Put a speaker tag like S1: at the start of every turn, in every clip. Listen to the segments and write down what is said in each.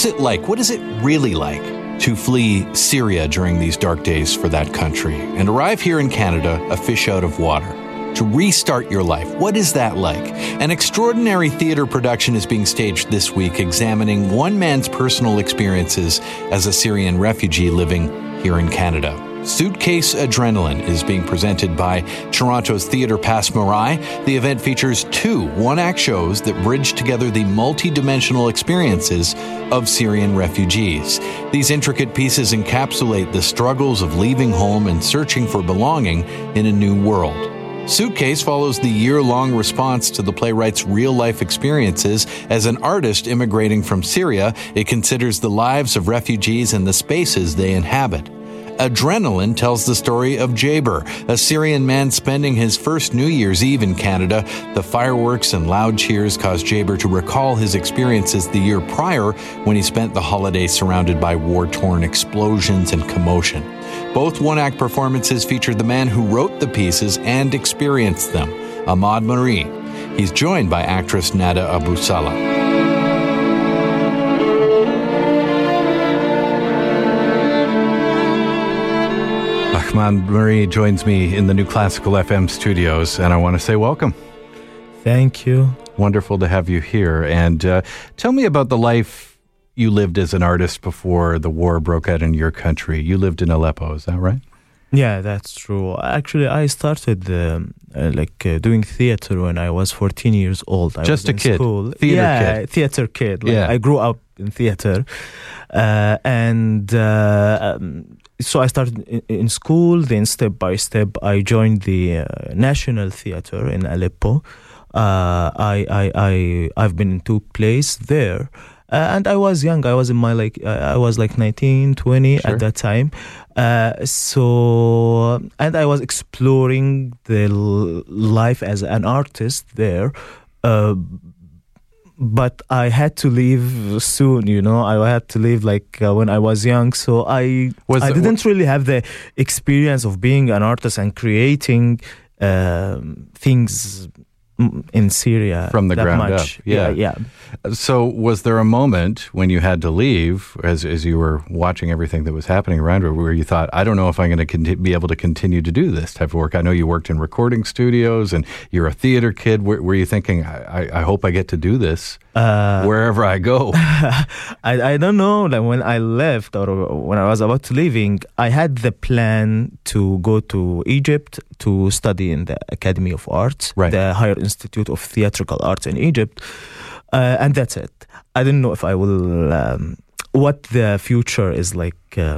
S1: it like? What is it really like to flee Syria during these dark days for that country and arrive here in Canada, a fish out of water, to restart your life? What is that like? An extraordinary theater production is being staged this week, examining one man's personal experiences as a Syrian refugee living here in Canada. Suitcase Adrenaline is being presented by Toronto's Theatre Passe Muraille. The event features 2 one-act shows that bridge together the multi-dimensional experiences of Syrian refugees. These intricate pieces encapsulate the struggles of leaving home and searching for belonging in a new world. Suitcase follows the year-long response to the playwright's real-life experiences. As an artist immigrating from Syria, it considers the lives of refugees and the spaces they inhabit. Adrenaline tells the story of Jaber, a Syrian man spending his first New Year's Eve in Canada. The fireworks and loud cheers caused Jaber to recall his experiences the year prior when he spent the holiday surrounded by war-torn explosions and commotion. Both one-act performances feature the man who wrote the pieces and experienced them, Ahmad Marie. He's joined by actress Nada Abu Salah. Ahmad Marie joins me in the New Classical FM studios, and I want to say welcome.
S2: Thank you.
S1: Wonderful to have you here. And tell me about the life you lived as an artist before the war broke out in your country. You lived in Aleppo, is that right?
S2: Yeah, that's true. Actually, I started doing theater when I was 14 years old.
S1: Just a kid?
S2: School.
S1: Theater kid?
S2: Theater kid. I grew up in theater. So I started in school, then step by step I joined the National Theatre in Aleppo. I've been in 2 plays there. And I was young. I was in my I was like 19, 20
S1: Sure.
S2: at that time. And I was exploring the life as an artist there. But I had to leave soon, I had to leave when I was young. So I didn't really have the experience of being an artist and creating things in Syria
S1: from the ground
S2: much.
S1: up. Yeah. So was there a moment when you had to leave, as you were watching everything that was happening around you, where you thought, I don't know if I'm going to be able to continue to do this type of work? I know you worked in recording studios and you're a theater kid. Were you thinking, I hope I get to do this wherever I go?
S2: I don't know. Like when I left or when I was about to leaving, I had the plan to go to Egypt to study in the Academy of Arts,
S1: right.
S2: The Higher Institute of Theatrical Arts in Egypt. And that's it. I didn't know if I will, what the future is like,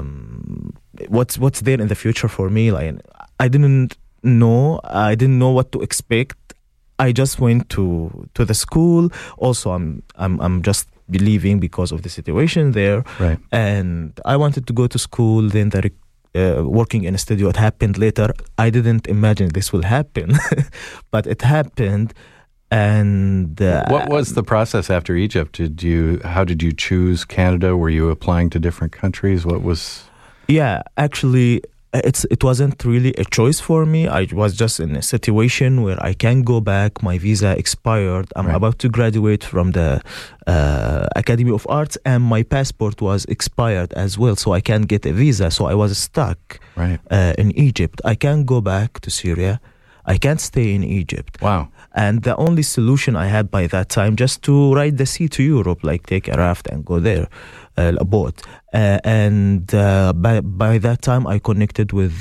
S2: what's there in the future for me. I didn't know what to expect. I just went to the school. Also, I'm just leaving because of the situation there.
S1: Right.
S2: And I wanted to go to school. Then working in a studio, it happened later. I didn't imagine this will happen, but it happened. And
S1: what was the process after Egypt? How did you choose Canada? Were you applying to different countries? What was?
S2: Yeah, actually, it wasn't really a choice for me. I was just in a situation where I can't go back. My visa expired. I'm about to graduate from the Academy of Arts, and my passport was expired as well, so I can't get a visa. So I was stuck in Egypt. I can't go back to Syria. I can't stay in Egypt.
S1: Wow.
S2: And the only solution I had by that time, just to ride the sea to Europe, take a raft and go there, a boat. By that time, I connected with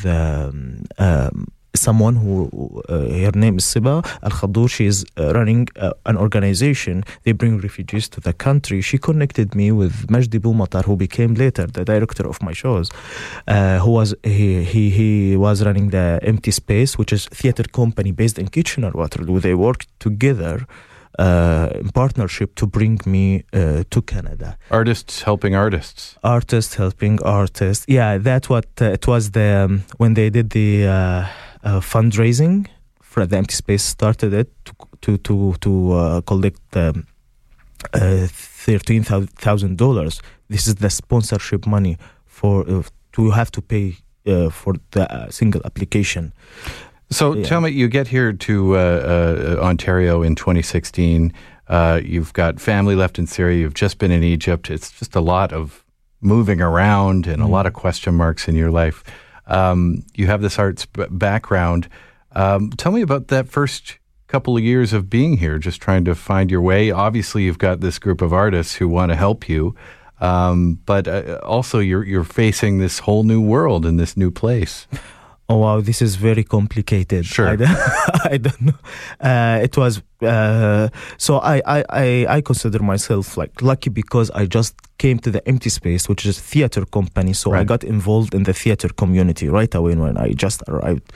S2: someone who, her name is Siba Al-Khadour. She is running an organization. They bring refugees to the country. She connected me with Majdi Boumatar, who became later the director of my shows. He was running the Empty Space, which is a theater company based in Kitchener-Waterloo. They worked together in partnership to bring me to Canada.
S1: Artists helping artists.
S2: Artists helping artists. Yeah, that's what it was. When they did the fundraising for the Empty Space, started it to collect $13,000. This is the sponsorship money for to have to pay for the single application.
S1: So tell me, you get here to Ontario in 2016. You've got family left in Syria. You've just been in Egypt. It's just a lot of moving around and a lot of question marks in your life. You have this arts background. Tell me about that first couple of years of being here, just trying to find your way. Obviously, you've got this group of artists who want to help you, but also you're facing this whole new world in this new place.
S2: Oh wow, this is very complicated.
S1: Sure.
S2: I don't know. It was so I consider myself like lucky because I just came to the Empty Space, which is a theater company. So
S1: Right.
S2: I got involved in the theater community right away when I just arrived.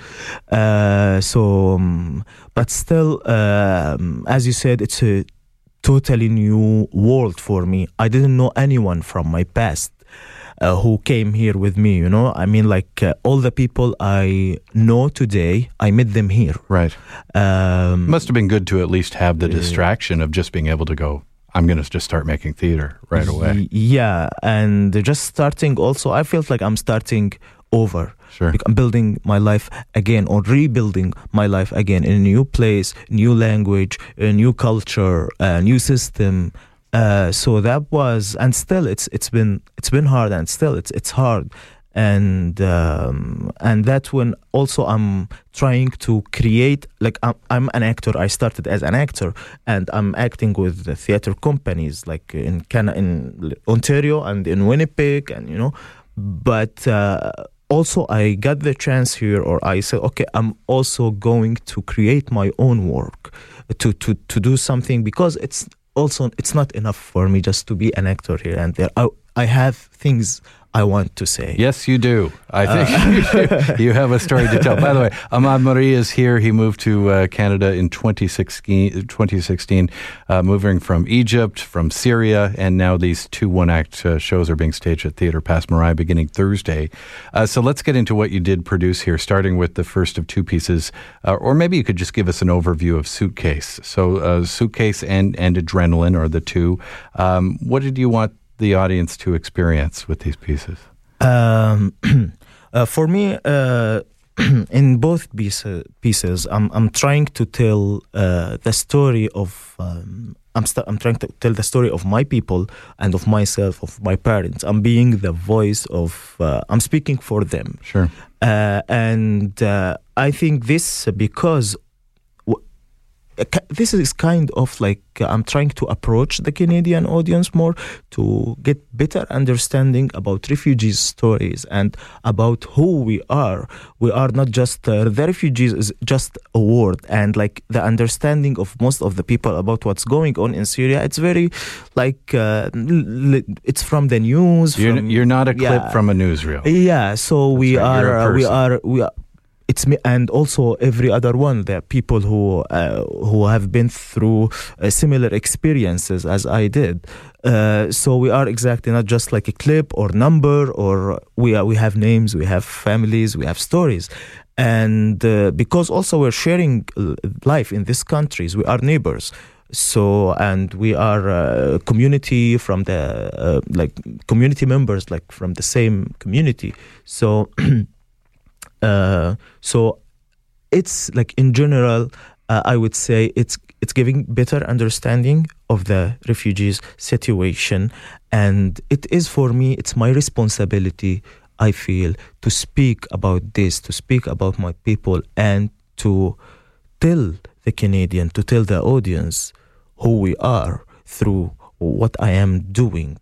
S2: But still, as you said, it's a totally new world for me. I didn't know anyone from my past. Who came here with me, you know? I mean, like, all the people I know today, I met them here.
S1: Right. Must have been good to at least have the distraction of just being able to go, I'm going to just start making theater right away.
S2: Yeah, and just starting also, I felt like I'm starting over.
S1: Sure.
S2: I'm building my life again or rebuilding my life again in a new place, new language, a new culture, a new system. So that was, and still it's been hard, and still it's hard, and that's when also I'm trying to create, like I'm an actor. I started as an actor, and I'm acting with the theater companies like in Ontario and in Winnipeg, and you know, but also I got the chance here, or I said, okay, I'm also going to create my own work, to do something, because it's not enough for me just to be an actor here and there. I have things I want to say.
S1: Yes, you do. I think you have a story to tell. By the way, Ahmad Marie is here. He moved to Canada in 2016, moving from Egypt, from Syria, and now these 2 one-act shows are being staged at Theatre Passe Muraille beginning Thursday. So let's get into what you did produce here, starting with the first of 2 pieces, or maybe you could just give us an overview of Suitcase. So Suitcase and Adrenaline are the 2. What did you want the audience to experience with these pieces?
S2: For me, in both pieces, I'm trying to tell the story of. I'm trying to tell the story of my people and of myself, of my parents. I'm being the voice of. I'm speaking for them.
S1: Sure.
S2: And I think this because. This is kind of like I'm trying to approach the Canadian audience more to get better understanding about refugees' stories and about who we are. We are not just the refugees is just a word, and like the understanding of most of the people about what's going on in Syria. It's very like it's from the news.
S1: You're not a clip from a newsreel.
S2: Yeah, so we are. It's me, and also every other one. There are people who have been through similar experiences as I did. So we are exactly not just like a clip or number, or we have names, we have families, we have stories, and because also we're sharing life in these countries, we are neighbors. So, and we are community from the like community members, like from the same community. So. So it's like in general, I would say it's giving better understanding of the refugees situation, and it is for me, it's my responsibility, I feel, to speak about this, to speak about my people, and to tell the Canadian, to tell the audience who we are through what I am doing.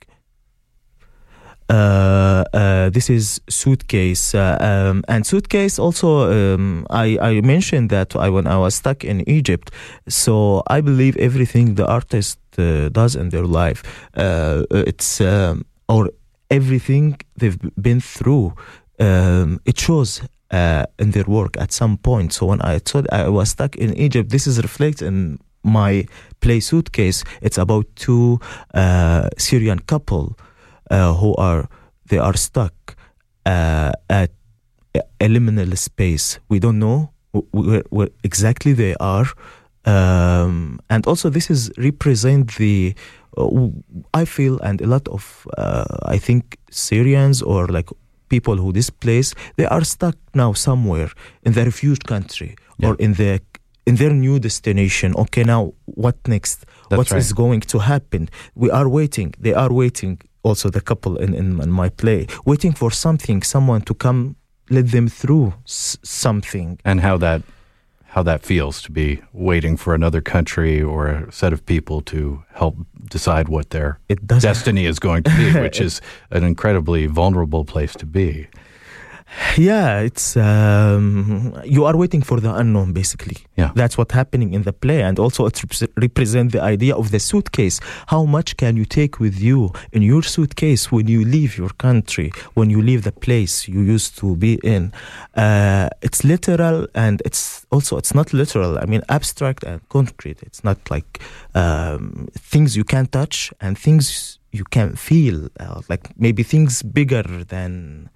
S2: This is Suitcase, and Suitcase also. I mentioned that when I was stuck in Egypt. So I believe everything the artist does in their life, it's or everything they've been through, it shows in their work at some point. So when I thought I was stuck in Egypt, this is reflected in my play Suitcase. It's about 2 Syrian couple. Who are stuck at a liminal space. We don't know where exactly they are, and also this is represent the I feel, and a lot of I think Syrians or like people who displaced, they are stuck now somewhere in the refuge country or in the in their new destination. Okay, now what next? What is going to happen? We are waiting. They are waiting. Also, the couple in my play, waiting for someone to come, let them through something.
S1: And how that feels to be waiting for another country or a set of people to help decide what their destiny is going to be, which is an incredibly vulnerable place to be.
S2: Yeah, it's you are waiting for the unknown, basically.
S1: Yeah.
S2: That's what's happening in the play. And also it represents the idea of the suitcase. How much can you take with you in your suitcase when you leave your country, when you leave the place you used to be in? It's literal, and it's not literal. I mean, abstract and concrete. It's not like things you can touch and things you can feel, like maybe things bigger than...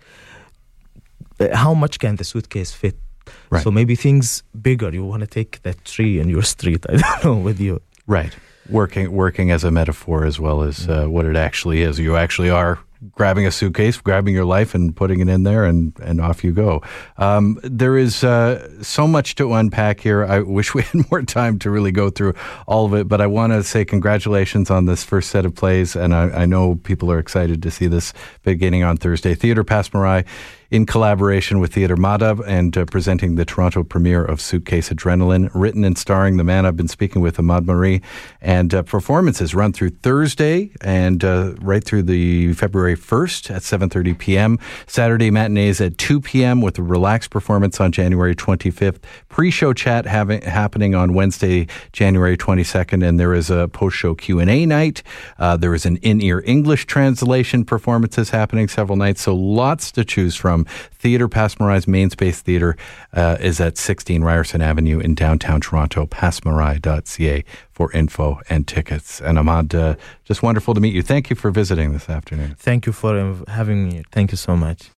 S2: how much can the suitcase fit?
S1: Right.
S2: So maybe things bigger. You want to take that tree in your street, I don't know, with you.
S1: Right. Working as a metaphor as well as what it actually is. You actually are grabbing a suitcase, grabbing your life and putting it in there, and off you go. There is so much to unpack here. I wish we had more time to really go through all of it, but I want to say congratulations on this first set of plays, and I know people are excited to see this beginning on Thursday. Theatre Pasmarai, in collaboration with Theatre Madhab, and presenting the Toronto premiere of Suitcase Adrenaline, written and starring the man I've been speaking with, Ahmad Maree, and performances run through Thursday and right through the February 1st at 7:30 p.m. Saturday matinees at 2 p.m. with a relaxed performance on January 25th. Pre-show chat happening on Wednesday, January 22nd, and there is a post-show Q&A night. There is an in-ear English translation performances happening several nights, so lots to choose from. Theatre Pasmarai's main space theatre is at 16 Ryerson Avenue in downtown Toronto. Pasmarai.ca for info and tickets. And Ahmad, just wonderful to meet you. Thank you for visiting this afternoon.
S2: Thank you for having me. Thank you so much.